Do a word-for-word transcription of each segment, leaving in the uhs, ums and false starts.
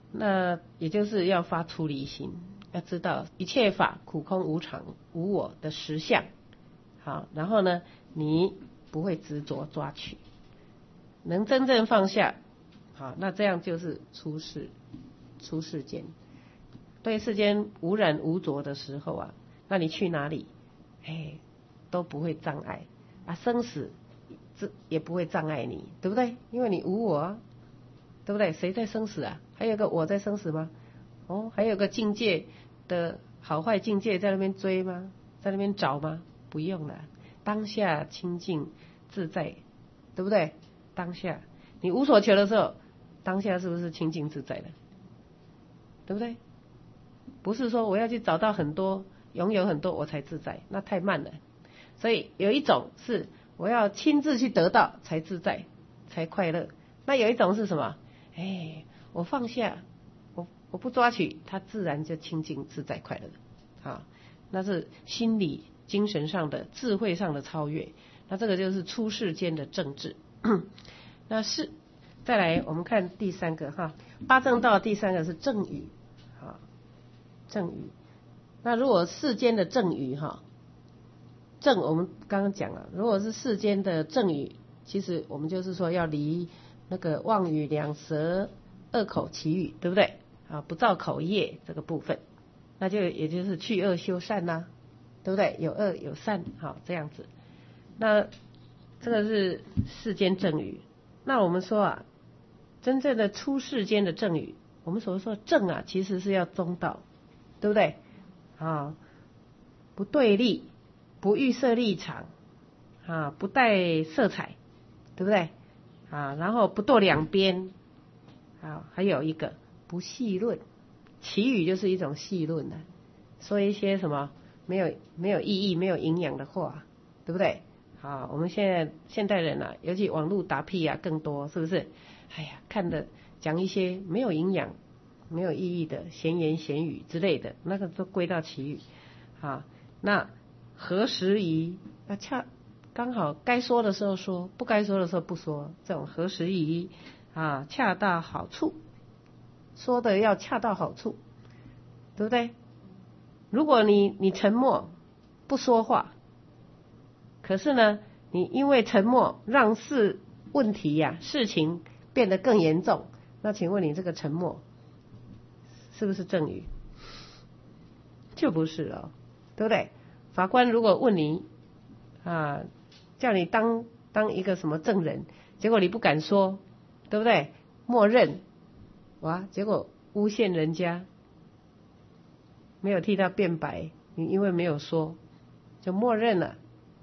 那也就是要发出离心，要知道一切法苦空无常无我的实相。好，然后呢，你不会执着抓取，能真正放下。好，那这样就是出世出世间，对世间无染无着的时候啊，那你去哪里，哎，都不会障碍啊，生死这也不会障碍你，对不对？因为你无我啊，对不对？谁在生死啊？还有个我在生死吗？哦，还有个境界的好坏境界在那边追吗？在那边找吗？不用了，当下清净自在，对不对？当下你无所求的时候，当下是不是清净自在的？对不对？不是说我要去找到很多，拥有很多我才自在，那太慢了。所以有一种是我要亲自去得到才自在，才快乐。那有一种是什么？哎，我放下，我我不抓取，它自然就清净自在快乐。啊，那是心理精神上的智慧上的超越。那这个就是出世间的政治。那是再来我们看第三个哈，八正道第三个是正语。啊，正语。那如果世间的正语哈，正我们刚刚讲了，如果是世间的正语，其实我们就是说要离那个妄语两舌恶口绮语，对不对？啊，不造口业这个部分，那就也就是去恶修善呐、啊，对不对？有恶有善，好这样子。那这个是世间正语。那我们说啊，真正的出世间的正语，我们所说正啊，其实是要中道，对不对？啊，不对立，不预设立场，啊，不带色彩，对不对？啊，然后不堕两边，啊，还有一个不戏论，绮语就是一种戏论的，说一些什么没有没有意义、没有营养的话，对不对？啊，我们现在现代人啊，尤其网络打屁啊更多，是不是？哎呀，看的讲一些没有营养、没有意义的闲言闲语之类的，那个都归到绮语。啊，那合时宜，那恰刚好该说的时候说，不该说的时候不说，这种合时宜啊，恰到好处，说的要恰到好处，对不对？如果你你沉默不说话，可是呢，你因为沉默让事问题呀、啊、事情变得更严重，那请问你这个沉默是不是正语？就不是了，对不对？法官如果问你啊，叫你当当一个什么证人，结果你不敢说，对不对？默认，哇，结果诬陷人家，没有替他辩白，你因为没有说，就默认了。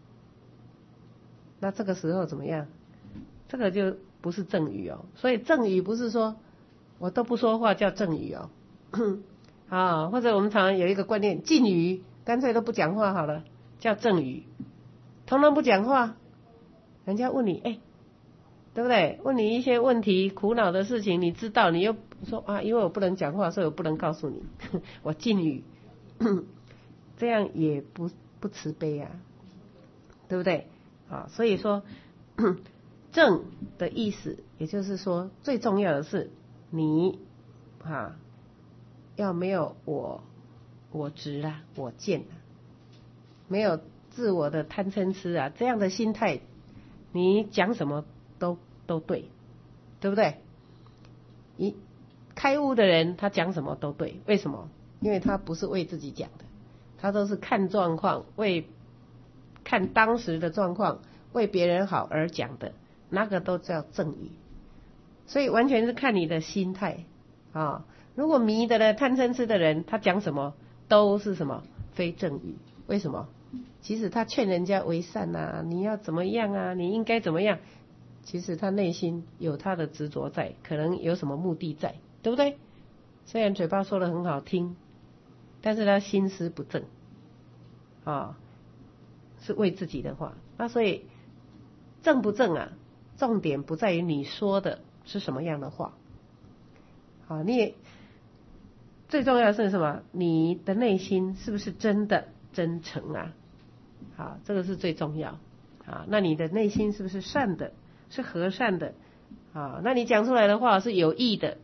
那这个时候怎么样？这个就不是正语哦。所以正语不是说我都不说话叫正语哦。啊，或者我们常常有一个观念，禁语，干脆都不讲话好了，叫正语。通通不讲话，人家问你，哎，对不对？问你一些问题、苦恼的事情，你知道，你又说啊，因为我不能讲话，所以我不能告诉你，我禁语，这样也不不慈悲啊，对不对？啊，所以说正的意思，也就是说，最重要的是你啊，要没有我我执啊，我见啊，没有自我的贪嗔痴啊，这样的心态，你讲什么都都对，对不对？一开悟的人，他讲什么都对，为什么？因为他不是为自己讲的，他都是看状况，为看当时的状况，为别人好而讲的，那个都叫正语。所以完全是看你的心态啊。如果迷的呢，贪嗔痴的人，他讲什么都是什么非正语。为什么？其实他劝人家为善啊，你要怎么样啊，你应该怎么样，其实他内心有他的执着在，可能有什么目的在，对不对？虽然嘴巴说的很好听，但是他心思不正啊，是为自己的话。那所以正不正啊，重点不在于你说的是什么样的话啊，你也最重要的是什么？你的内心是不是真的真诚啊？好，这个是最重要啊。那你的内心是不是善的，是和善的啊？那你讲出来的话是有益的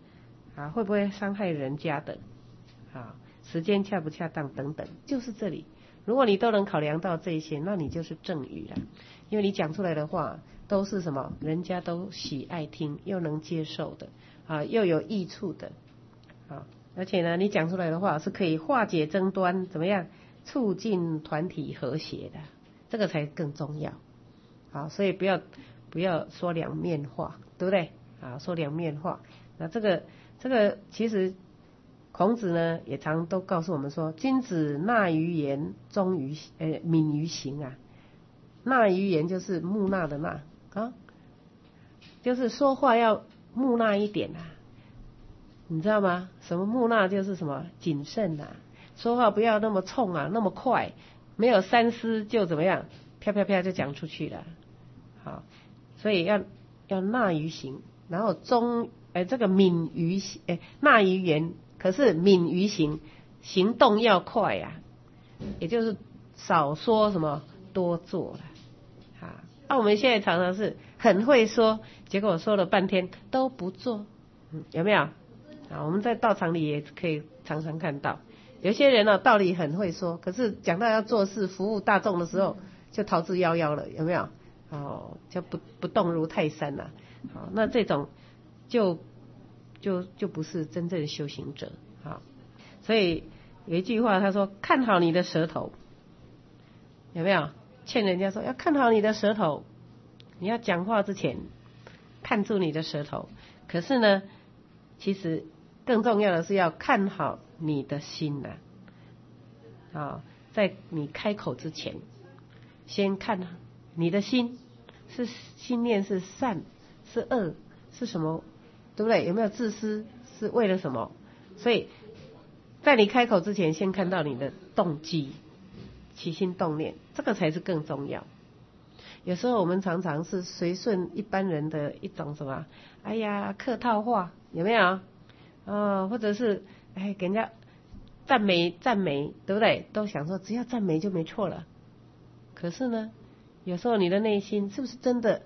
啊，会不会伤害人家的，啊，时间恰不恰当等等，就是这里。如果你都能考量到这些，那你就是正语了，因为你讲出来的话都是什么，人家都喜爱听，又能接受的，啊，又有益处的，啊，而且呢，你讲出来的话是可以化解争端，怎么样，促进团体和谐的，这个才更重要。好，所以不要不要说两面话，对不对？啊，说两面话，那这个这个其实。孔子呢也常都告诉我们说，君子纳于言，忠于呃敏于行啊。纳于言就是木讷的讷啊，就是说话要木讷一点啊，你知道吗？什么木讷就是什么谨慎啊，说话不要那么冲啊，那么快，没有三思就怎么样，啪啪啪就讲出去了。好，所以要要纳于行，然后忠哎这个敏于哎纳于言。可是敏于行，行动要快呀、啊，也就是少说什么多做了啊。那、啊、我们现在常常是很会说，结果说了半天都不做，嗯，有没有？啊，我们在道场里也可以常常看到，有些人呢、啊、道理很会说，可是讲到要做事服务大众的时候，就逃之夭夭了，有没有？哦，就不不动如泰山了。好，那这种就。就就不是真正的修行者，好，所以有一句话他说看好你的舌头，有没有？劝人家说要看好你的舌头，你要讲话之前看住你的舌头。可是呢，其实更重要的是要看好你的心呐、啊，啊，在你开口之前，先看你的心是心念是善是恶是什么？对不对？有没有自私？是为了什么？所以在你开口之前，先看到你的动机、起心动念，这个才是更重要。有时候我们常常是随顺一般人的一种什么，哎呀客套话，有没有？啊、哦，或者是哎给人家赞美赞美，对不对？都想说只要赞美就没错了。可是呢，有时候你的内心是不是真的？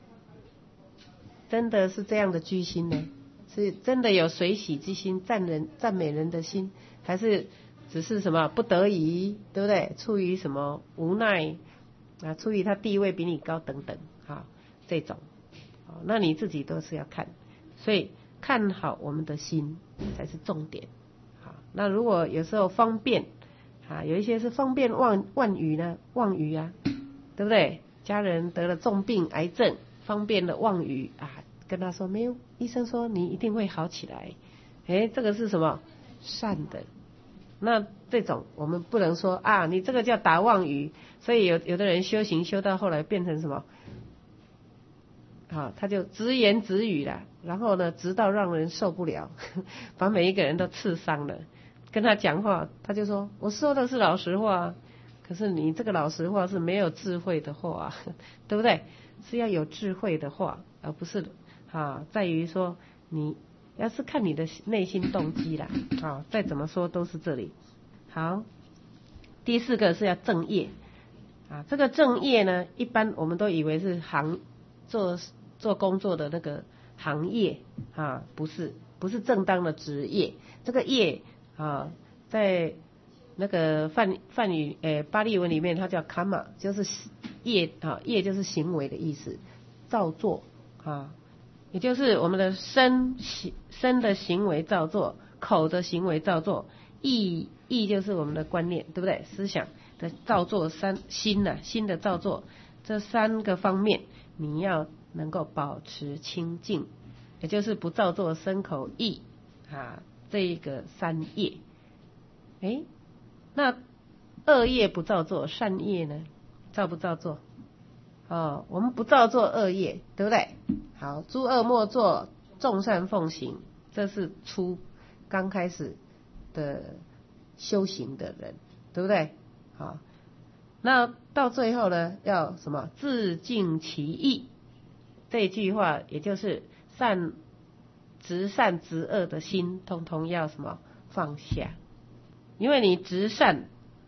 真的是这样的居心呢？是真的有随喜之心，赞人赞美人的心，还是只是什么不得已，对不对？出于什么无奈啊？出于他地位比你高等等，好，这种，那你自己都是要看，所以看好我们的心才是重点。好，那如果有时候方便啊，有一些是方便妄妄语呢，妄语啊，对不对？家人得了重病癌症。方便的妄语啊，跟他说没有，医生说你一定会好起来，哎，这个是什么善的？那这种我们不能说啊，你这个叫打妄语。所以有有的人修行修到后来变成什么？啊，他就直言直语了，然后呢，直到让人受不了，把每一个人都刺伤了。跟他讲话，他就说我说的是老实话，可是你这个老实话是没有智慧的话，对不对？是要有智慧的话，而不是啊，在于说你要是看你的内心动机啦，啊，再怎么说都是这里。好，第四个是要正业啊，这个正业呢，一般我们都以为是行做做工作的那个行业啊，不是不是正当的职业。这个业啊，在那个梵梵语诶巴利文里面，它叫卡玛，就是业啊，业就是行为的意思，造作啊，也就是我们的身身的行为造作，口的行为造作，意意就是我们的观念，对不对？思想的造作，三心呐、啊，心的造作，这三个方面你要能够保持清净，也就是不造作身口意啊，这一个三业。哎，那恶业不造作，善业呢？造不造作？哦，我们不造作恶业，对不对？好，诸恶莫作，众善奉行，这是初刚开始的修行的人，对不对？好，那到最后呢，要什么？自净其意。这句话也就是善执善执恶的心，通通要什么？放下。因为你执善。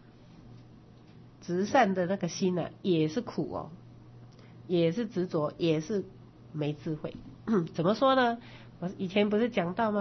执善的那个心呢、啊，也是苦哦，也是执着，也是没智慧。怎么说呢？我以前不是讲到吗？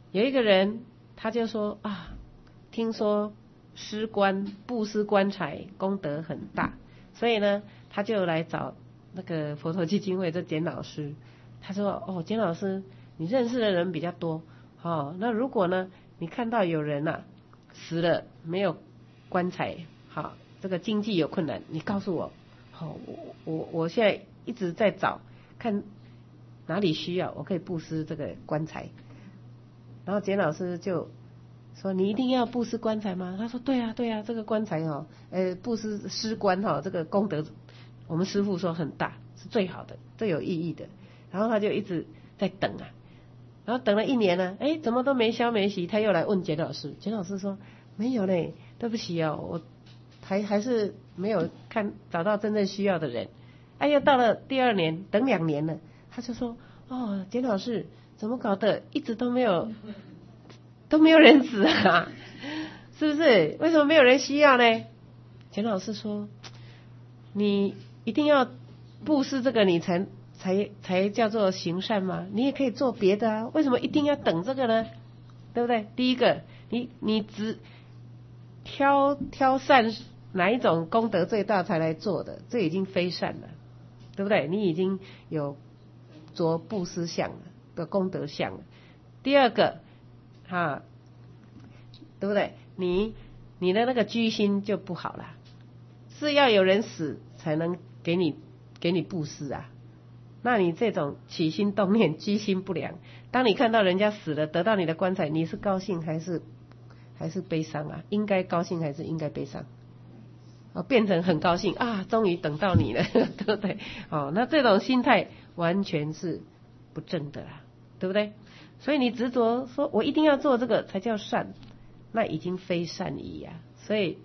有一个人他就说啊，听说施棺布施棺材功德很大，所以呢他就来找那个佛陀基金会这简老师。他说哦，简老师你认识的人比较多哦，那如果呢你看到有人啊死了没有棺材，好，这个经济有困难，你告诉我，好，我我我现在一直在找看哪里需要，我可以布施这个棺材。然后简老师就说你一定要布施棺材吗？他说对啊对啊，这个棺材哦，呃布施施棺哈、哦，这个功德我们师父说很大，是最好的，最有意义的。然后他就一直在等啊，然后等了一年呢，哎，怎么都没消没息，他又来问简老师，简老师说没有嘞，对不起哦，我还还是没有看找到真正需要的人。哎，又到了第二年，等两年了，他就说哦，简老师怎么搞的，一直都没有都没有人死啊，是不是？为什么没有人需要呢？简老师说，你一定要布施这个，你才才才叫做行善吗？你也可以做别的啊，为什么一定要等这个呢？对不对？第一个，你你只挑挑善哪一种功德最大才来做的，这已经非善了，对不对？你已经有着布施相了的功德相了。第二个，哈，对不对？你你的那个居心就不好了，是要有人死才能给你给你布施啊。那你这种起心动念居心不良，当你看到人家死了得到你的棺材，你是高兴还是还是悲伤啊？应该高兴还是应该悲伤？哦，变成很高兴啊，终于等到你了，对不对？哦，那这种心态完全是不正的啦，对不对？所以你执着说我一定要做这个才叫善，那已经非善意啊。所以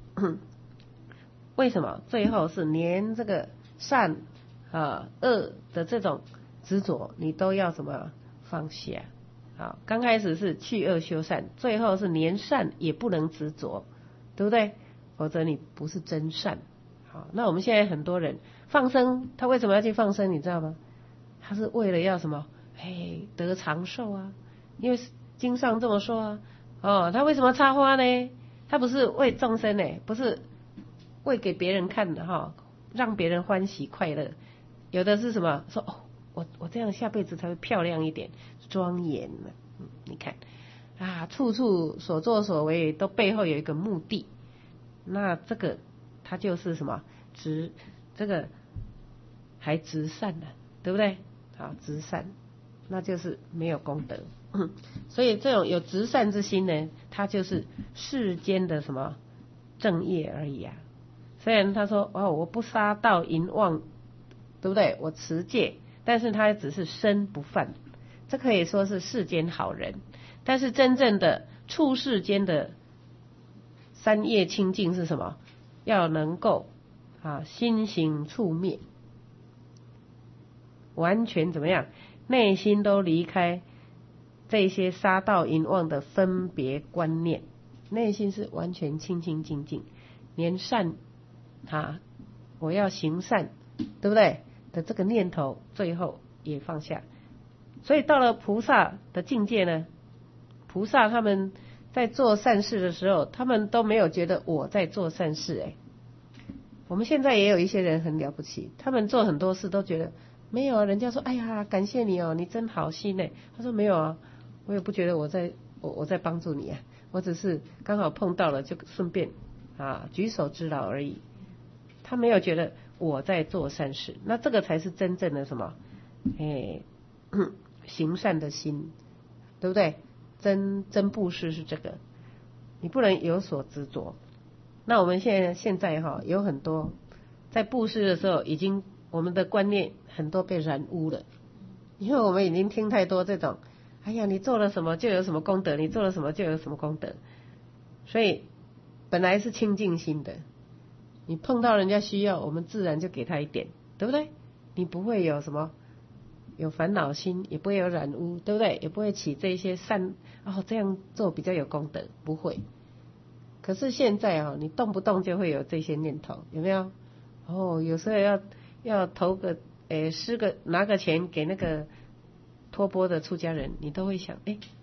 为什么最后是连这个善啊恶的这种执着你都要什么放下？好，刚开始是去恶修善，最后是连善也不能执着，对不对？否则你不是真善。好，那我们现在很多人放生，他为什么要去放生？你知道吗？他是为了要什么？哎，得长寿啊！因为经上这么说啊。哦，他为什么插花呢？他不是为众生呢，不是为给别人看的哈、哦，让别人欢喜快乐。有的是什么？说哦，我我这样下辈子才会漂亮一点，庄严了。嗯，你看啊，处处所作所为都背后有一个目的。那这个他就是什么？执这个还执善呢，对不对？好，执善，那就是没有功德。所以这种有执善之心呢，它就是世间的什么正业而已啊。虽然他说哦，我不杀盗淫妄，对不对？我持戒，但是他只是身不犯，这可以说是世间好人。但是真正的处世间的三业清净是什么？要能够啊心行处灭，完全怎么样？内心都离开这些杀盗淫妄的分别观念，内心是完全清清净净，连善啊我要行善，对不对的这个念头最后也放下。所以到了菩萨的境界呢，菩萨他们在做善事的时候，他们都没有觉得我在做善事。哎，我们现在也有一些人很了不起，他们做很多事都觉得没有啊，人家说哎呀感谢你哦，你真好心呢。他说没有啊，我也不觉得我在我我在帮助你啊，我只是刚好碰到了就顺便啊举手之劳而已。他没有觉得我在做善事，那这个才是真正的什么？哎，行善的心，对不对？真真布施是这个，你不能有所执着。那我们现在现在哈有很多在布施的时候，已经我们的观念很多被染污了，因为我们已经听太多这种，哎呀，你做了什么就有什么功德，你做了什么就有什么功德，所以本来是清净心的，你碰到人家需要，我们自然就给他一点，对不对？你不会有什么有烦恼心，也不会有染污，对不对？也不会起这些善哦，这样做比较有功德，不会。可是现在啊、哦，你动不动就会有这些念头，有没有？哦，有时候要要投个诶施个拿个钱给那个托钵的出家人，你都会想，哎，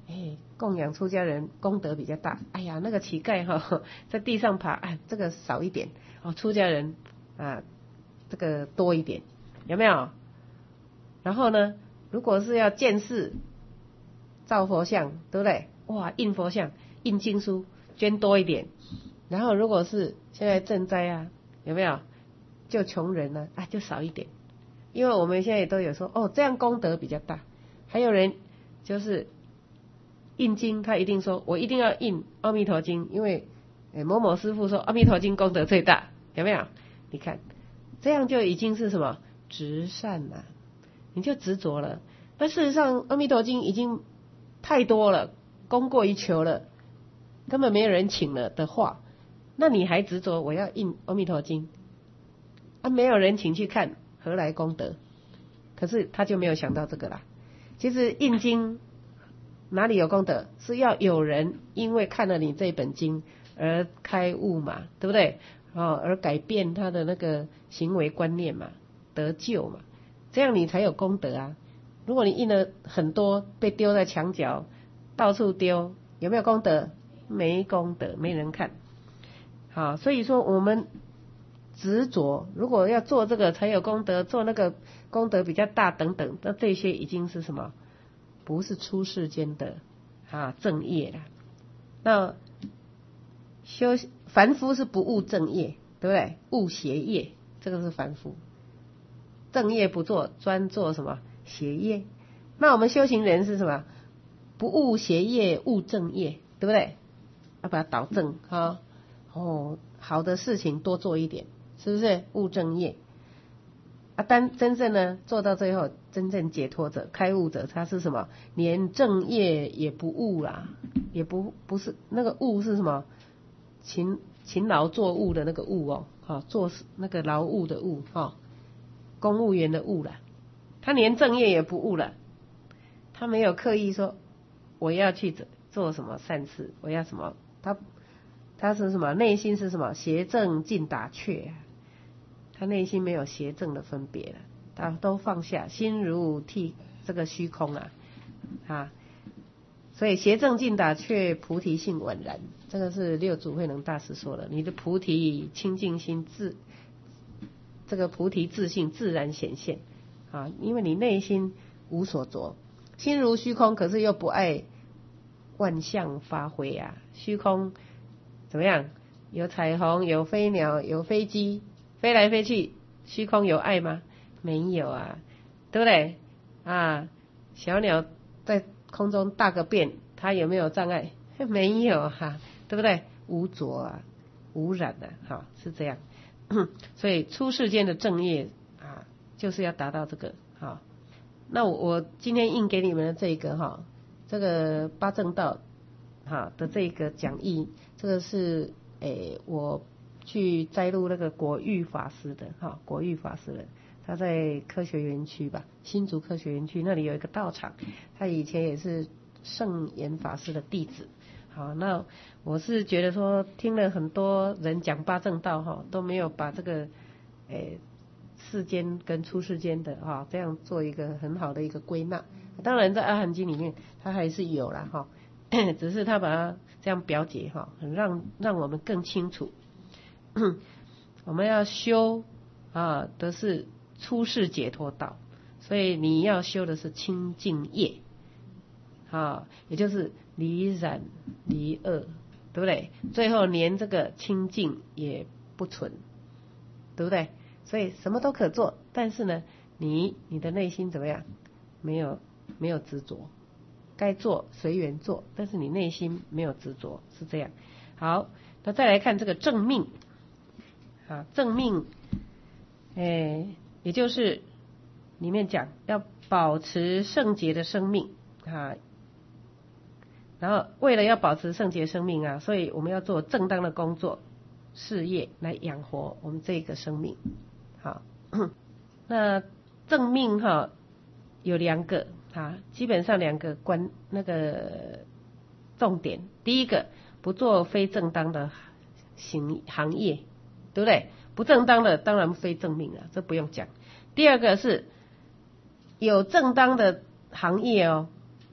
哎，供养出家人功德比较大。哎呀，那个乞丐哈、哦、在地上爬，哎，这个少一点哦，出家人啊这个多一点，有没有？然后呢，如果是要建寺造佛像，对不对？哇，印佛像、印经书，捐多一点。然后如果是现在赈灾啊，有没有？救穷人呢、啊？啊，就少一点。因为我们现在也都有说，哦，这样功德比较大。还有人就是印经，他一定说我一定要印阿弥陀经，因为某某师父说阿弥陀经功德最大，有没有？你看，这样就已经是什么执善了，你就执着了。那事实上，阿弥陀经已经太多了，供过于求了，根本没有人请了的话，那你还执着我要印阿弥陀经，啊，没有人请去看，何来功德？可是他就没有想到这个啦。其实印经哪里有功德？是要有人因为看了你这本经而开悟嘛，对不对？哦，而改变他的那个行为观念嘛，得救嘛，这样你才有功德啊。如果你印了很多被丢在墙角，到处丢，有没有功德？没功德，没人看。好，所以说我们执着，如果要做这个才有功德，做那个功德比较大等等，那这些已经是什么？不是出世间的啊正业了。那修凡夫是不务正业，对不对？务邪业，这个是凡夫。正业不做，专做什么邪业？那我们修行人是什么？不务邪业，务正业，对不对？要把它导正哈。哦，好的事情多做一点，是不是？务正业啊，但真正呢做到最后，真正解脱者、开悟者，他是什么？连正业也不务啦，也不不是那个务是什么？勤勤劳作务的那个务哦，哈，做那个劳务的务哈，公务员的务啦。他连正业也不务了，他没有刻意说我要去做什么善事，我要什么，他他是什么？内心是什么？邪正尽打却，他内心没有邪正的分别了，他都放下，心如替这个虚空啊啊！所以邪正尽打却，菩提性宛然，这个是六祖慧能大师说的。你的菩提清净心自，这个菩提自性自然显现啊，因为你内心无所着，心如虚空，可是又不爱万象发挥啊，虚空怎么样？有彩虹，有飞鸟，有飞机飞来飞去，虚空有爱吗？没有啊，对不对啊？小鸟在空中大个便，它有没有障碍？没有哈、啊，对不对？无着啊，无染啊，好，是这样。所以出世间的正业啊，就是要达到这个好。那我我今天印给你们的这个哈，这个八正道哈的这个讲义，这个是诶我去摘录那个果玉法师的哈，果玉法师的，他在科学园区吧，新竹科学园区那里有一个道场，他以前也是圣严法师的弟子。好，那我是觉得说，听了很多人讲八正道哈，都没有把这个诶世间跟出世间的哈这样做一个很好的一个归纳。当然在阿含经里面它还是有啦哈，只是他把它这样表解哈，很让让我们更清楚。我们要修啊的是出世解脱道，所以你要修的是清净业，啊，也就是离染离恶，对不对？最后连这个清净也不存，对不对？所以什么都可做，但是呢，你你的内心怎么样？没有没有执着，该做随缘做，但是你内心没有执着，是这样。好，那再来看这个正命，啊，正命，哎，也就是里面讲要保持圣洁的生命啊。然后为了要保持圣洁生命啊，所以我们要做正当的工作事业来养活我们这个生命。好，那正命哈有两个啊，基本上两个关那个重点。第一个，不做非正当的行行业，对不对？不正当的当然非正命了，这不用讲。第二个是有正当的行业哦，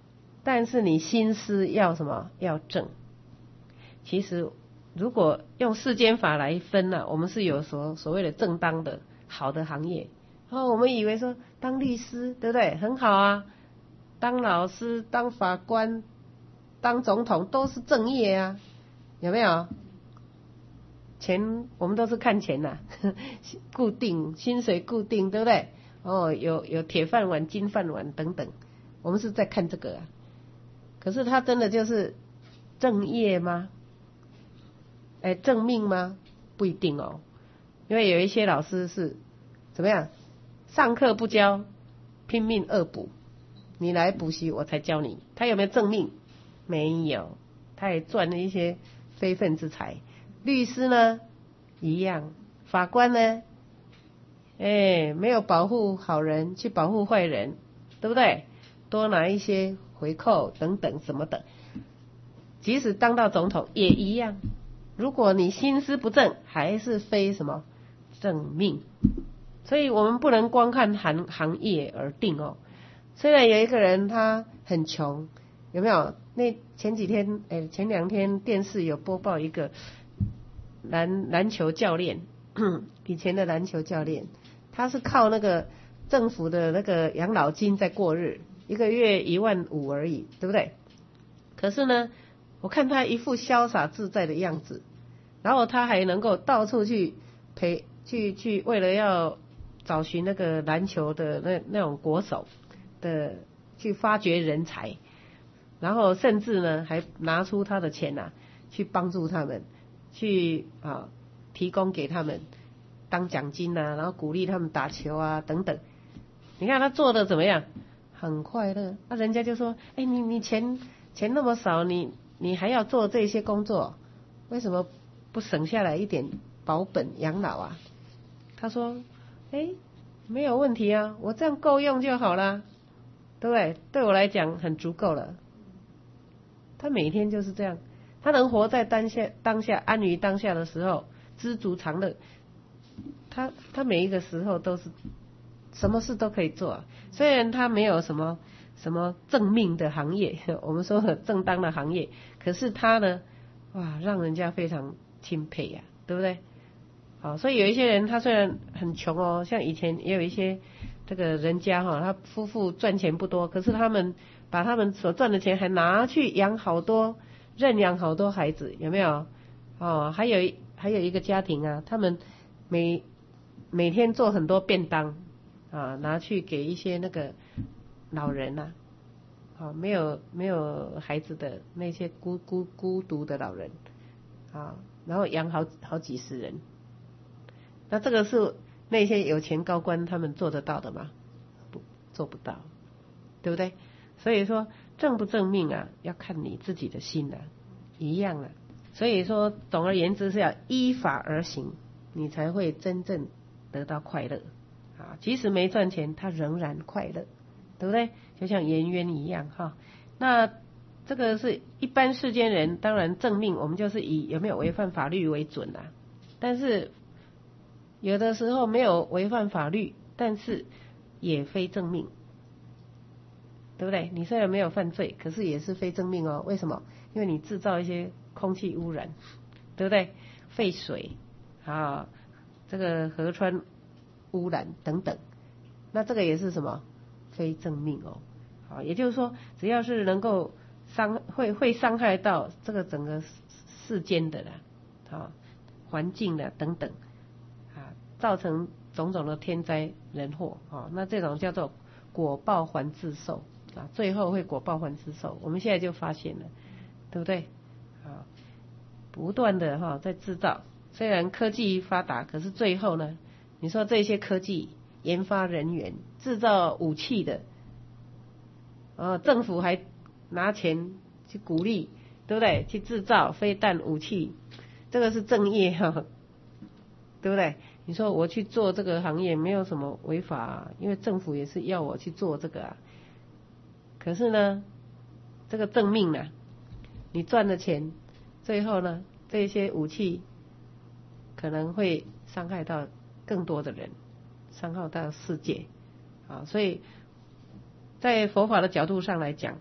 但是你心思要什么？要正。其实如果用世间法来分呢、啊，我们是有所所谓的正当的好的行业。哦，我们以为说当律师对不对？很好啊，当老师、当法官、当总统都是正业啊，有没有？钱我们都是看钱呐、啊，固定薪水固定对不对？哦，有有铁饭碗、金饭碗等等，我们是在看这个啊。可是他真的就是正业吗？哎，正命吗？不一定哦，因为有一些老师是怎么样，上课不教，拼命恶补，你来补习我才教你。他有没有正命？没有，他也赚了一些非分之财。律师呢，一样，法官呢，哎，没有保护好人，去保护坏人，对不对？多拿一些回扣等等什么的。即使当到总统也一样，如果你心思不正，还是非什么正命。所以我们不能光看行行业而定哦。虽然有一个人他很穷，有没有？那前几天，哎，前两天电视有播报一个篮篮球教练，以前的篮球教练，他是靠那个政府的那个养老金在过日，一个月一万五而已，对不对？可是呢，我看他一副潇洒自在的样子，然后他还能够到处去陪去去，为了要找寻那个篮球的那那种国手的，去发掘人才，然后甚至呢还拿出他的钱啊，去帮助他们，去啊提供给他们当奖金啊，然后鼓励他们打球啊等等。你看他做的怎么样？很快乐。那、啊、人家就说：“哎，你你钱钱那么少，你你还要做这些工作，为什么不省下来一点保本养老啊？”他说：“哎，没有问题啊，我这样够用就好啦，对不对？对我来讲很足够了。”他每天就是这样，他能活在当下，当下安于当下的时候，知足常乐。他他每一个时候都是什么事都可以做、啊，虽然他没有什么什么正命的行业，我们说的正当的行业，可是他呢，哇，让人家非常钦佩呀、啊，对不对？好，所以有一些人他虽然很穷哦，像以前也有一些这个人家哈、哦，他夫妇赚钱不多，可是他们把他们所赚的钱还拿去养好多，认养好多孩子，有没有？哦，还有还有一个家庭啊，他们每每天做很多便当啊，拿去给一些那个老人呐、啊，啊，没有没有孩子的那些孤孤孤独的老人啊，然后养好好几十人。那这个是那些有钱高官他们做得到的吗？不，做不到，对不对？所以说正不正命啊，要看你自己的心啊，一样啊。所以说总而言之是要依法而行，你才会真正得到快乐啊。即使没赚钱，他仍然快乐，对不对？就像颜渊一样哈。那这个是一般世间人，当然正命我们就是以有没有违反法律为准啊。但是有的时候没有违反法律，但是也非正命，对不对？你虽然没有犯罪，可是也是非正命哦。为什么？因为你制造一些空气污染，对不对？废水啊，这个河川污染等等，那这个也是什么？非正命哦。好，也就是说，只要是能够伤会会伤害到这个整个世间的啦，啊，环境的等等。造成种种的天灾人祸啊，那这种叫做果报还自受啊，最后会果报还自受。我们现在就发现了，对不对？啊，不断的哈在制造，虽然科技发达，可是最后呢，你说这些科技研发人员制造武器的，啊，政府还拿钱去鼓励，对不对？去制造飞弹武器，这个是正业哈，对不对？你说我去做这个行业没有什么违法、啊，因为政府也是要我去做这个啊。可是呢，这个正命呢，你赚了钱，最后呢，这些武器可能会伤害到更多的人，伤害到世界啊。所以在佛法的角度上来讲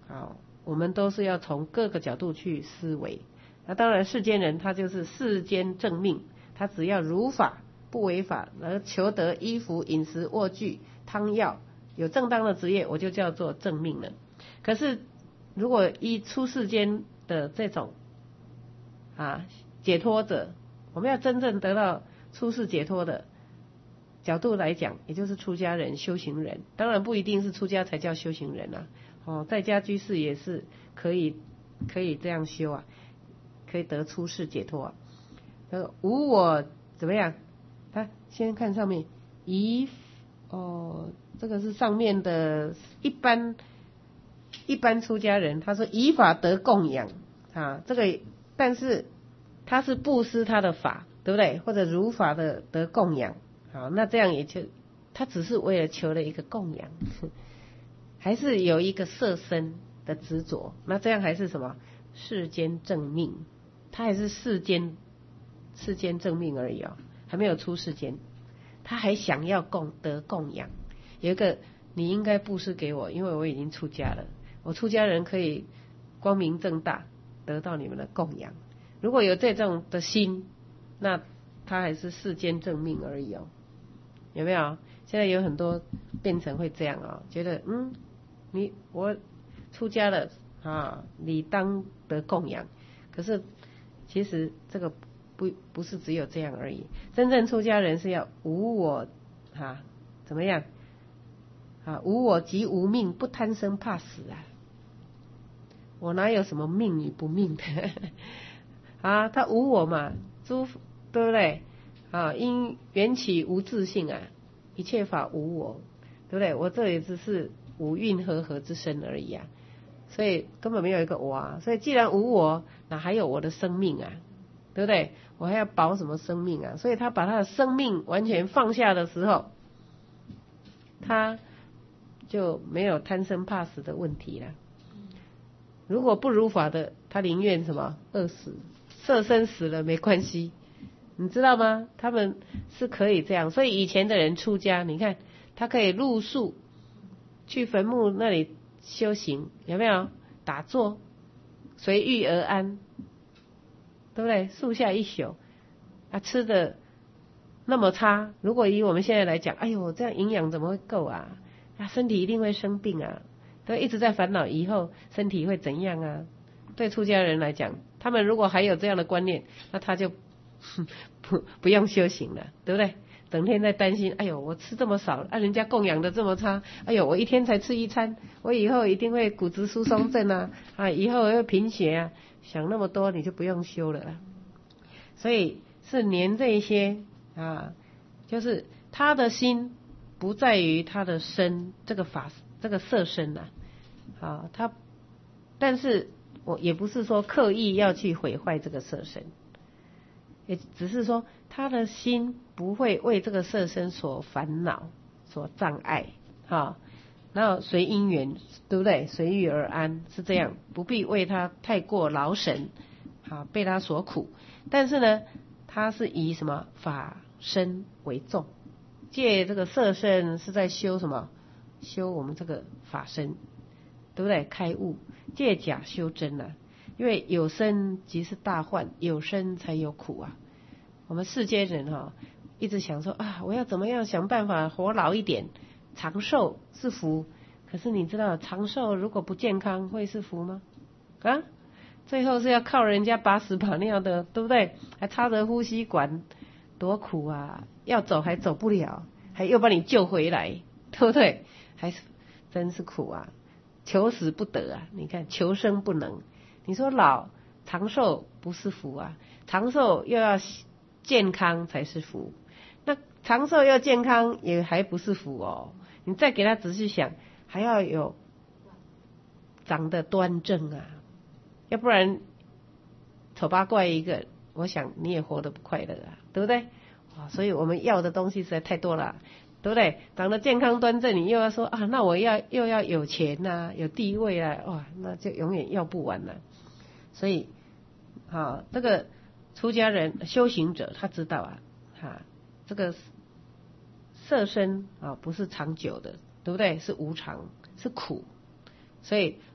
好，我们都是要从各个角度去思维。那当然世间人他就是世间正命，他只要如法不违法，而求得衣服饮食卧具汤药，有正当的职业，我就叫做正命了。可是如果依出世间的这种啊解脱者，我们要真正得到出世解脱的角度来讲，也就是出家人修行人，当然不一定是出家才叫修行人啊，哦，在家居士也是可以可以这样修啊，可以得出世解脱啊。呃，无我怎么样？他先看上面，以哦，这个是上面的一般一般出家人，他说以法得供养啊，这个但是他是布施他的法，对不对？或者如法的得供养，好，那这样也就他只是为了求了一个供养，还是有一个色身的执着，那这样还是什么世间正命，他还是世间世间正命而已哦，还没有出世间，他还想要供得供养。有一个你应该布施给我，因为我已经出家了，我出家人可以光明正大得到你们的供养。如果有这种的心，那他还是世间正命而已哦，有没有？现在有很多变成会这样哦，觉得嗯，你我出家了啊，你当得供养。可是其实这个不不是只有这样而已，真正出家人是要无我啊，怎么样啊？无我即无命，不贪生怕死啊！我哪有什么命与不命的啊？他无我嘛，诸对不对啊？因缘起无自性啊，一切法无我，对不对？我这里只是五蕴和合之身而已啊，所以根本没有一个我啊。所以既然无我，哪还有我的生命啊？对不对？我还要保什么生命啊？所以他把他的生命完全放下的时候，他就没有贪生怕死的问题了。如果不如法的，他宁愿什么饿死，色身死了没关系，你知道吗？他们是可以这样。所以以前的人出家，你看他可以入宿，去坟墓那里修行，有没有？打坐，随遇而安，对不对？树下一宿啊，吃的那么差，如果以我们现在来讲，哎呦，这样营养怎么会够啊？啊，身体一定会生病啊，都一直在烦恼以后身体会怎样啊？对出家人来讲，他们如果还有这样的观念，那他就不不用修行了，对不对？整天在担心，哎呦，我吃这么少，啊，人家供养的这么差，哎呦，我一天才吃一餐，我以后一定会骨质疏松症啊，啊，以后会贫血啊，想那么多你就不用修了啦。所以是连这一些啊，就是他的心不在于他的身这个法这个色身呐，啊，他但是我也不是说刻意要去毁坏这个色身，也只是说他的心不会为这个色身所烦恼所障碍，哈，然后随因缘，对不对？随遇而安是这样，不必为他太过劳神，好被他所苦。但是呢，他是以什么法身为重，借这个色身是在修什么？修我们这个法身，对不对？开悟，借假修真啊。因为有生即是大患，有生才有苦啊。我们世间人哈、哦，一直想说啊，我要怎么样想办法活老一点，长寿是福。可是你知道，长寿如果不健康，会是福吗？啊，最后是要靠人家把屎把尿的，对不对？还插着呼吸管，多苦啊！要走还走不了，还又把你救回来，对不对？还是真是苦啊！求死不得啊！你看，求生不能。你说老长寿不是福啊，长寿又要健康才是福。那长寿又健康也还不是福哦。你再给他仔细想，还要有长得端正啊，要不然丑八怪一个，我想你也活得不快乐啊，对不对？啊，所以我们要的东西实在太多了，对不对？长得健康端正，你又要说啊，那我要又要有钱呐、啊，有地位啊，哇，那就永远要不完了。所以，啊，这个出家人修行者他知道啊，哈，这个色身啊不是长久的，对不对？是无常，是苦。所以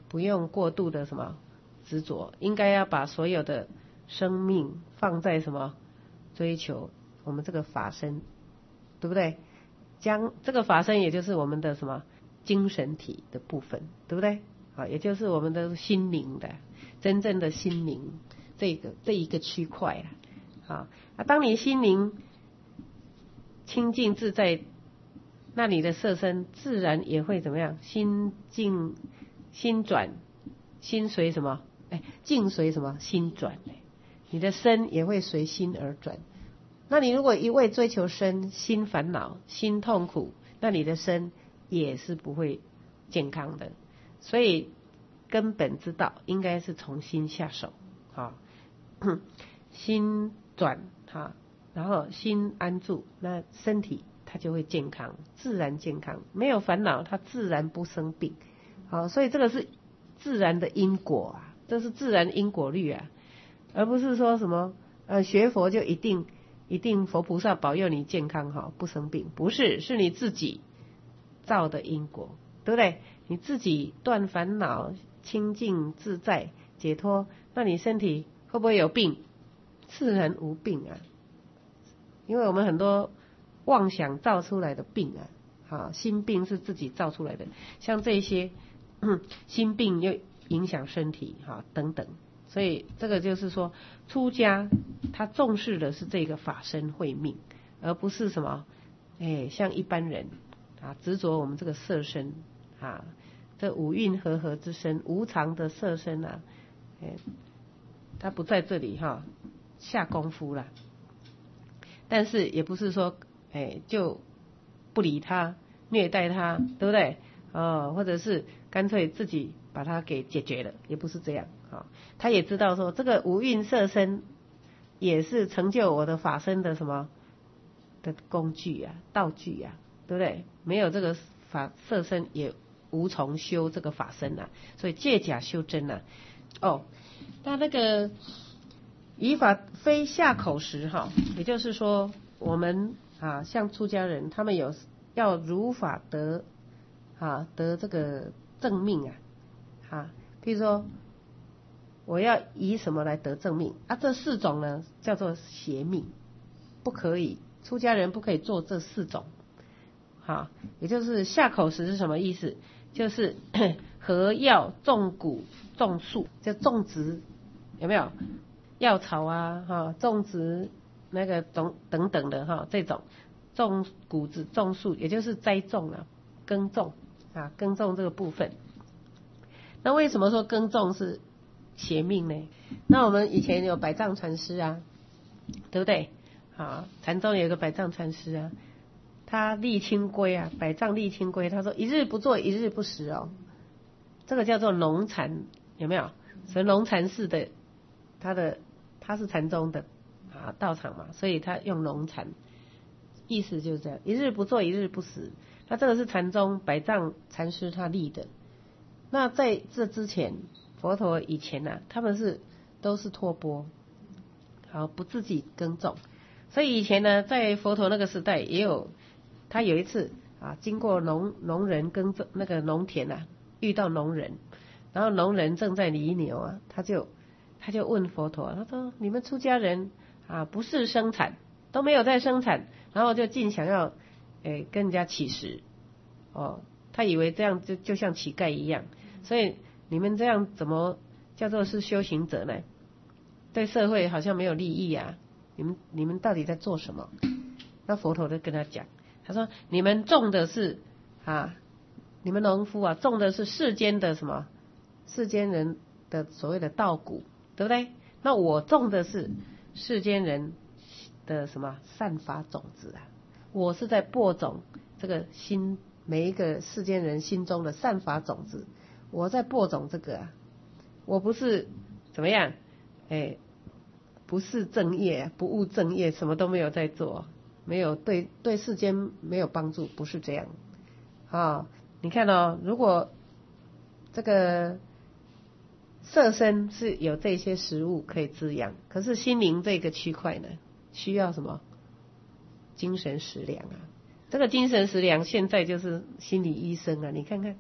不用过度的什么执着，应该要把所有的生命放在什么追求我们这个法身，对不对？将这个法身也就是我们的什么精神体的部分，对不对？啊，也就是我们的心灵的真正的心灵这个这一个区块啊。啊，当你心灵清净自在，那你的色身自然也会怎么样？心静心转，心随什么？哎，境随什么？心转。你的身也会随心而转。那你如果一味追求身，心烦恼，心痛苦，那你的身也是不会健康的。所以根本之道应该是从心下手，啊，心转哈，然后心安住，那身体它就会健康，自然健康，没有烦恼，它自然不生病。好，所以这个是自然的因果啊，这是自然因果律啊，而不是说什么呃学佛就一定一定佛菩萨保佑你健康哈，不生病，不是，是你自己造的因果，对不对？你自己断烦恼、清净自在、解脱，那你身体会不会有病？自然无病啊，因为我们很多妄想造出来的病啊，啊，心病是自己造出来的，像这些心病又影响身体哈等等，所以这个就是说，出家他重视的是这个法身慧命，而不是什么哎像一般人啊执着我们这个色身啊，这五蕴和合之身，无常的色身啊，哎，他不在这里哈下功夫了，但是也不是说哎就不理他、虐待他，对不对？哦，或者是干脆自己把它给解决了，也不是这样啊。他也知道说，这个五蕴色身也是成就我的法身的什么的工具啊、道具啊，对不对？没有这个法色身，也无从修这个法身啊。所以借假修真啊。哦，那那个以法非下口时哈，也就是说，我们啊，像出家人，他们有要如法得。啊，得这个正命啊，啊，譬如说，我要以什么来得正命啊？这四种呢，叫做邪命，不可以，出家人不可以做这四种，好，也就是下口时是什么意思？就是和药种谷种树，就种植有没有药草啊？哈，种植那个种等等的哈，这种种谷子种树，也就是栽种啊，耕种。啊，耕种这个部分，那为什么说耕种是邪命呢？那我们以前有百丈禅师啊，对不对？啊，禅宗有一个百丈禅师啊，他立清规啊，百丈立清规，他说一日不做，一日不食哦，这个叫做农禅，有没有？所以农禅寺的他的他是禅宗的啊道场嘛，所以他用农禅，意思就是这样，一日不做，一日不食。那这个是禅宗百丈禅师他立的。那在这之前，佛陀以前啊，他们是都是托钵，好不自己耕种。所以以前呢，在佛陀那个时代，也有他有一次啊，经过农农人耕种那个农田啊，遇到农人，然后农人正在犁牛啊，他就他就问佛陀，他说：“你们出家人啊，不是生产，都没有在生产，然后就尽想要。”诶，跟人家乞食，哦，他以为这样就就像乞丐一样，所以你们这样怎么叫做是修行者呢？对社会好像没有利益啊！你们你们到底在做什么？那佛陀就跟他讲，他说：你们种的是啊，你们农夫啊，种的是世间的什么？世间人的所谓的稻谷，对不对？那我种的是世间人的什么善法种子啊？我是在播种这个心每一个世间人心中的善法种子，我在播种这个啊，我不是怎么样，哎，不是正业，不务正业，什么都没有在做，没有对对世间没有帮助，不是这样啊。你看哦，如果这个色身是有这些食物可以滋养，可是心灵这个区块呢，需要什么？精神食粮啊，这个精神食粮现在就是心理医生啊，你看看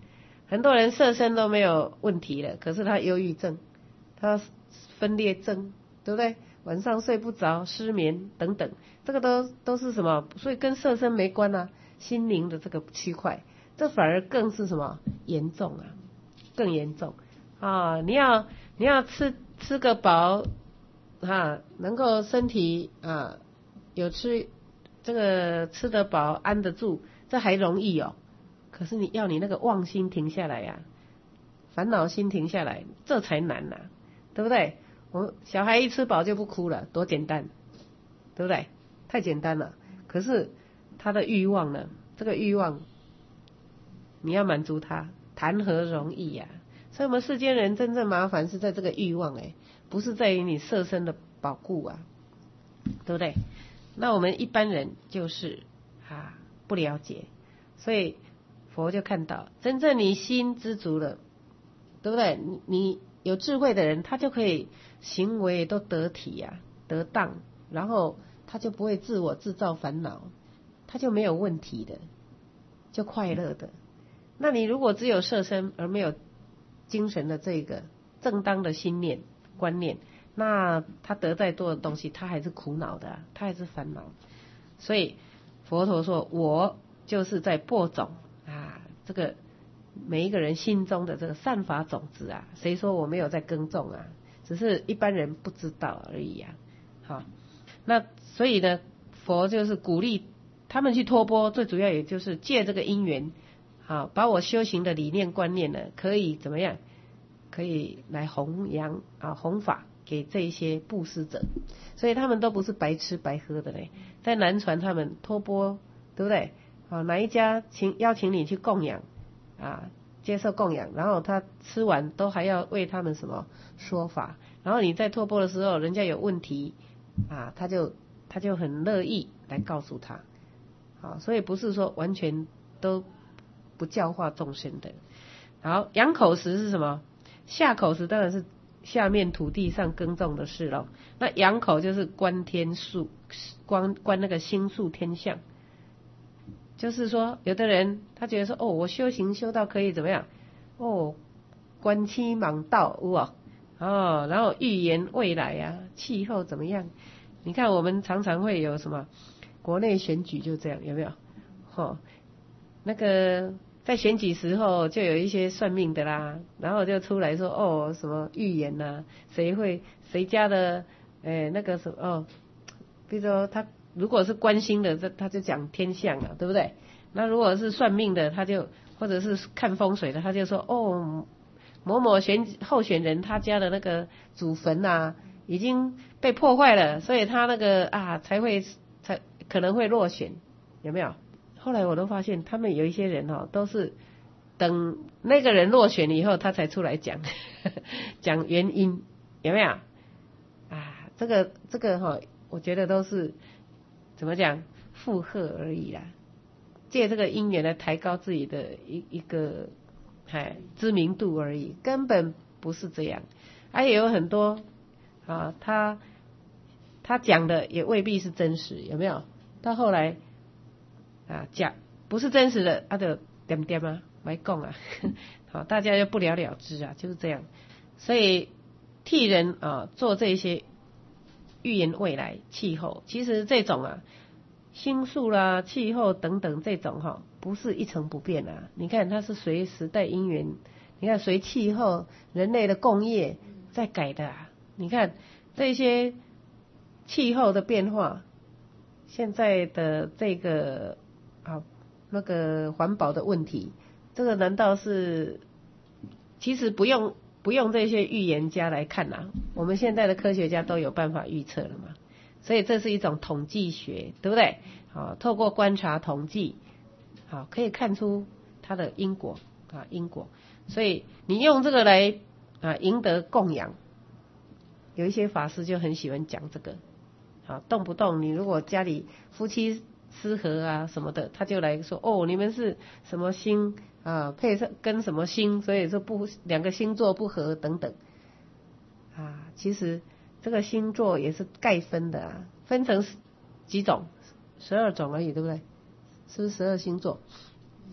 很多人色身都没有问题了，可是他忧郁症，他分裂症，对不对？晚上睡不着、失眠等等，这个都都是什么？所以跟色身没关啊，心灵的这个区块，这反而更是什么严重啊，更严重啊！你要你要吃吃个饱啊，能够身体啊有吃这个吃得饱、安得住，这还容易哦。可是你要你那个妄心停下来呀、啊，烦恼心停下来，这才难呐、啊，对不对？我小孩一吃饱就不哭了，多简单，对不对？太简单了。可是他的欲望呢？这个欲望你要满足他，谈何容易呀、啊？所以我们世间人真正麻烦是在这个欲望，哎，不是在于你色身的保护啊，对不对？那我们一般人就是啊不了解，所以佛就看到，真正你心知足了，对不对？你你有智慧的人，他就可以行为都得体啊，得当，然后他就不会自我制造烦恼，他就没有问题的，就快乐的。那你如果只有色身而没有精神的这个正当的心念观念，那他得再多的东西，他还是苦恼的、啊，他还是烦恼。所以佛陀说，我就是在播种啊，这个每一个人心中的这个善法种子啊，谁说我没有在耕种啊？只是一般人不知道而已啊。好，那所以呢，佛就是鼓励他们去托钵，最主要也就是借这个因缘，好，把我修行的理念观念呢，可以怎么样？可以来弘扬啊，弘法给这一些布施者，所以他们都不是白吃白喝的嘞。在南传他们托钵，对不对？啊，哪一家请邀请你去供养啊，接受供养，然后他吃完都还要为他们什么说法，然后你在托钵的时候，人家有问题啊，他就他就很乐意来告诉他，好，所以不是说完全都不教化众生的。好，养口实是什么？下口实当然是下面土地上耕种的事咯。那养口就是观天数，观观那个星宿天象。就是说，有的人他觉得说，哦，我修行修到可以怎么样？哦，观期芒道，哦，哦，然后预言未来啊，气候怎么样？你看我们常常会有什么国内选举就这样，有没有？哦，那个。在选举时候就有一些算命的啦，然后就出来说哦什么预言呐、啊，谁会谁家的诶那个什么哦，比如说他如果是观星的，这他就讲天象啊，对不对？那如果是算命的，他就或者是看风水的，他就说哦某某选候选人他家的那个祖坟啊已经被破坏了，所以他那个啊才会才可能会落选，有没有？后来我都发现，他们有一些人哦，都是等那个人落选以后，他才出来讲讲原因，有没有？啊，这个这个哈、哦，我觉得都是怎么讲附和而已啦，借这个因缘来抬高自己的一一个哎知名度而已，根本不是这样。还、啊、有很多啊，他他讲的也未必是真实，有没有？到后来。啊，讲不是真实的，啊就点点啊，没讲啊，好，大家就不了了之啊，就是这样。所以替人啊做这些预言未来气候，其实这种啊星宿啦、气候等等这种哈、啊，不是一成不变啊。你看它是随时代因缘，你看随气候、人类的工业在改的啊。你看这些气候的变化，现在的这个。啊，那个环保的问题，这个难道是？其实不用不用这些预言家来看啊，我们现在的科学家都有办法预测了嘛。所以这是一种统计学，对不对？好，透过观察统计，好可以看出它的因果啊因果。所以你用这个来啊赢得供养，有一些法师就很喜欢讲这个，好动不动你如果家里夫妻。失和啊什么的，他就来说哦，你们是什么星啊，配上跟什么星，所以说不两个星座不合等等啊。其实这个星座也是概分的啊，分成几种，十二种而已，对不对？是不是十二星座？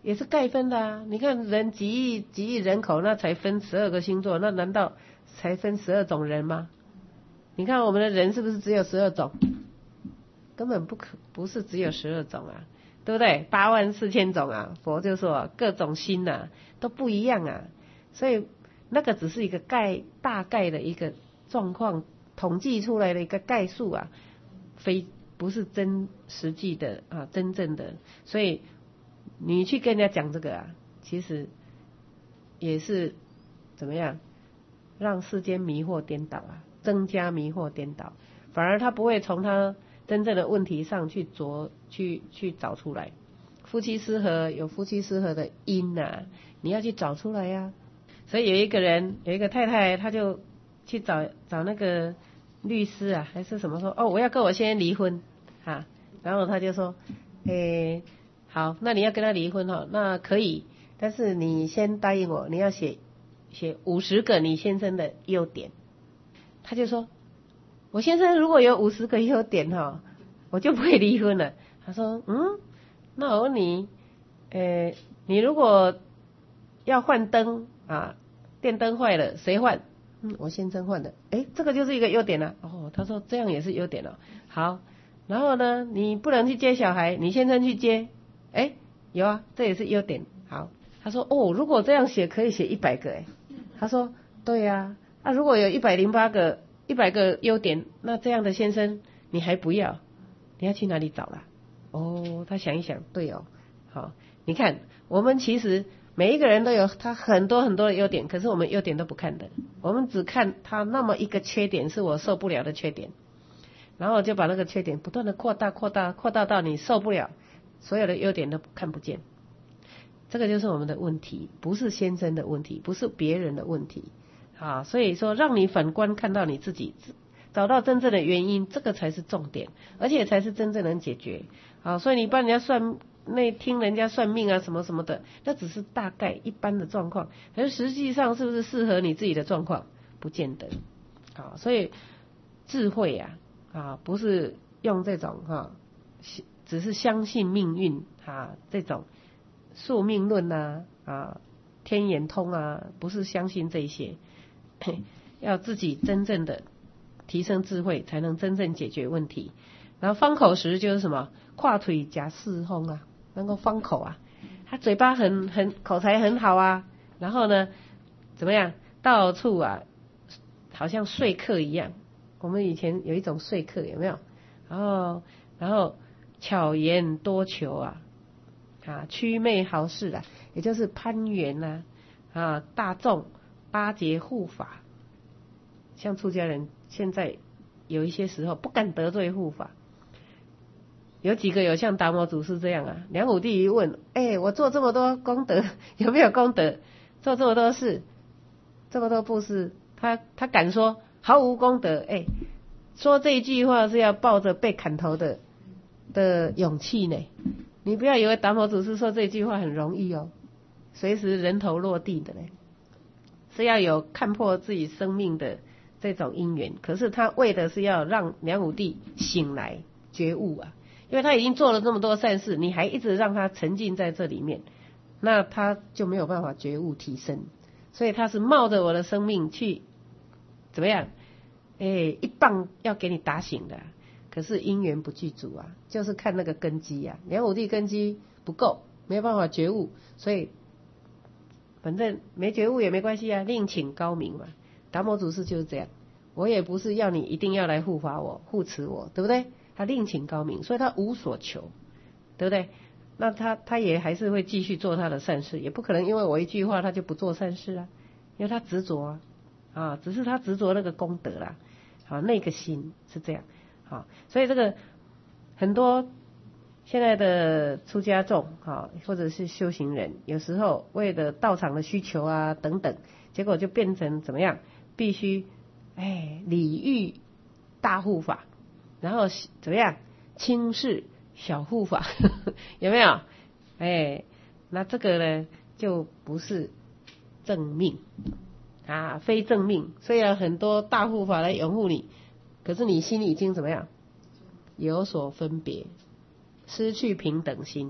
也是盖分的啊。你看人几亿几亿人口，那才分十二个星座，那难道才分十二种人吗？你看我们的人是不是只有十二种？根本不可不是只有十二种啊，对不对？八万四千种啊，佛就说各种心啊都不一样啊，所以那个只是一个概大概的一个状况，统计出来的一个概数啊，非不是真实际的啊，真正的。所以你去跟人家讲这个啊，其实也是怎么样，让世间迷惑颠倒啊，增加迷惑颠倒，反而他不会从他真正的问题上去着去去找出来。夫妻失和有夫妻失和的因啊，你要去找出来呀、啊。所以有一个人有一个太太，他就去找找那个律师啊，还是什么说哦，我要跟我先生离婚啊，然后他就说，诶，好，那你要跟他离婚哈，那可以，但是你先答应我，你要写写五十个你先生的优点。他就说，我先生如果有五十个优点哈，我就不会离婚了。他说，嗯，那我问你，呃，你如果要换灯啊，电灯坏了，谁换？嗯，我先生换的。诶，这个就是一个优点了。哦，他说这样也是优点了。好，然后呢，你不能去接小孩，你先生去接。诶，有啊，这也是优点。好，他说哦，如果这样写可以写一百个诶。他说对呀、啊，那、啊、如果有一百零八个一百个优点，那这样的先生你还不要，你要去哪里找啦？哦，他想一想，对哦，好，你看我们其实每一个人都有他很多很多的优点，可是我们优点都不看的，我们只看他那么一个缺点是我受不了的缺点，然后就把那个缺点不断的扩大扩大扩大到你受不了，所有的优点都看不见。这个就是我们的问题，不是先生的问题，不是别人的问题啊。所以说让你反观看到你自己，找到真正的原因，这个才是重点，而且才是真正能解决啊。所以你帮人家算，那听人家算命啊什么什么的，那只是大概一般的状况，可是实际上是不是适合你自己的状况，不见得啊。所以智慧啊啊，不是用这种哈、啊，只是相信命运啊这种宿命论啊啊天眼通啊，不是相信这些，要自己真正的提升智慧，才能真正解决问题。然后方口石就是什么，跨腿夹四风啊，能够方口啊，他嘴巴很很口才很好啊，然后呢怎么样，到处啊好像说客一样。我们以前有一种说客，有没有？然后然后巧言多求啊啊，祛魅豪士啊，也就是攀援呐 啊, 啊，大众巴结护法。像出家人现在有一些时候不敢得罪护法，有几个有像达摩祖师这样啊，梁武帝一问，哎，我做这么多功德，有没有功德？做这么多事，这么多布施，他他敢说毫无功德？哎，说这一句话是要抱着被砍头的的勇气呢。你不要以为达摩祖师说这句话很容易哦，随时人头落地的嘞，是要有看破自己生命的这种因缘。可是他为的是要让梁武帝醒来觉悟啊，因为他已经做了这么多善事，你还一直让他沉浸在这里面，那他就没有办法觉悟提升。所以他是冒着我的生命去怎么样？哎，一棒要给你打醒的。可是因缘不具足啊，就是看那个根基啊。梁武帝根基不够，没有办法觉悟，所以反正没觉悟也没关系啊，另请高明嘛。达摩祖师就是这样，我也不是要你一定要来护法我、护持我，对不对？他另请高明，所以他无所求，对不对？那他他也还是会继续做他的善事，也不可能因为我一句话他就不做善事啊，因为他执着啊，啊，只是他执着那个功德啦，好，那个心是这样。好，所以这个很多现在的出家众啊，或者是修行人，有时候为了道场的需求啊等等，结果就变成怎么样？必须哎礼遇大护法，然后怎么样轻视小护法，有没有？哎，那这个呢就不是正命啊，非正命。虽然很多大护法来拥护你，可是你心里已经怎么样？有所分别，失去平等心。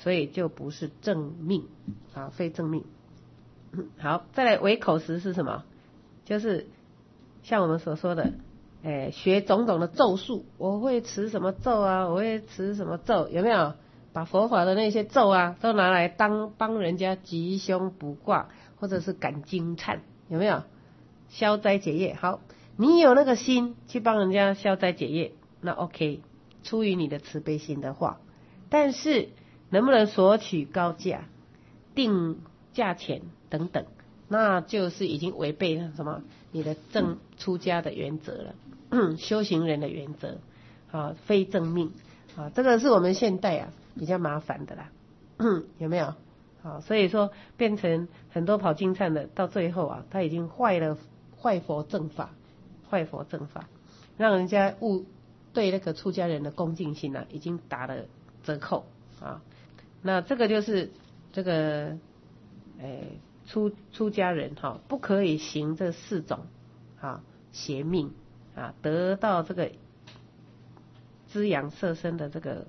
所以就不是正命啊，非正命。好，再来唯口实是什么？就是像我们所说的，哎，学种种的咒术，我会持什么咒啊，我会持什么咒，有没有？把佛法的那些咒啊，都拿来当帮人家吉凶卜卦，或者是赶经忏，有没有？消灾解业。好，你有那个心去帮人家消灾解业，那 OK， 出于你的慈悲心的话，但是能不能索取高价、定价钱等等，那就是已经违背了什么？你的正出家的原则了，修行人的原则啊，非正命啊，这个是我们现代啊比较麻烦的啦，有没有？好，所以说变成很多跑经忏的，到最后啊，他已经坏了坏佛正法，坏佛正法，让人家误对那个出家人的恭敬心啊，已经打了折扣啊。那这个就是这个，诶，出出家人哈、啊，不可以行这四种啊邪命啊，得到这个滋养色身的这个。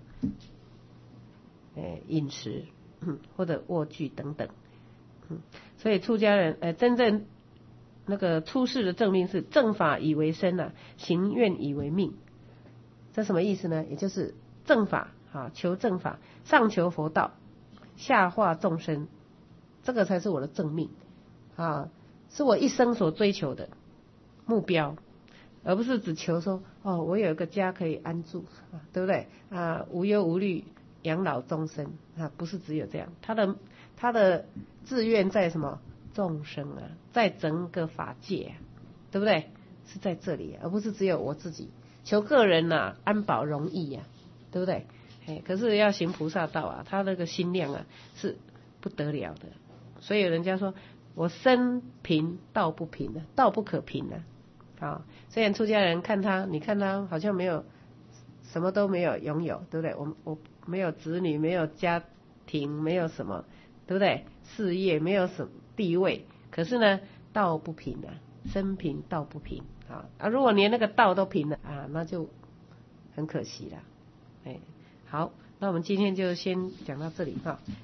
诶，饮食，或者卧具等等，所以出家人，呃，真正那个出世的正命是正法以为身啊，行愿以为命。这什么意思呢？也就是正法啊，求正法，上求佛道，下化众生，这个才是我的正命啊，是我一生所追求的目标，而不是只求说，哦，我有一个家可以安住，啊、对不对啊？无忧无虑。养老终身啊，不是只有这样，他的他的志愿在什么？众生啊，在整个法界、啊，对不对？是在这里、啊，而不是只有我自己求个人呐、啊、安保容易呀、啊，对不对？哎，可是要行菩萨道啊，他那个心量啊是不得了的，所以人家说我身贫道不贫啊，道不可贫啊。啊，虽然出家人看他，你看他好像没有什么都没有拥有，对不对？我我。没有子女，没有家庭，没有什么，对不对？事业没有什么地位，可是呢，道不平啊，身贫道不平啊啊！如果连那个道都平了啊，那就很可惜了。哎，好，那我们今天就先讲到这里哈。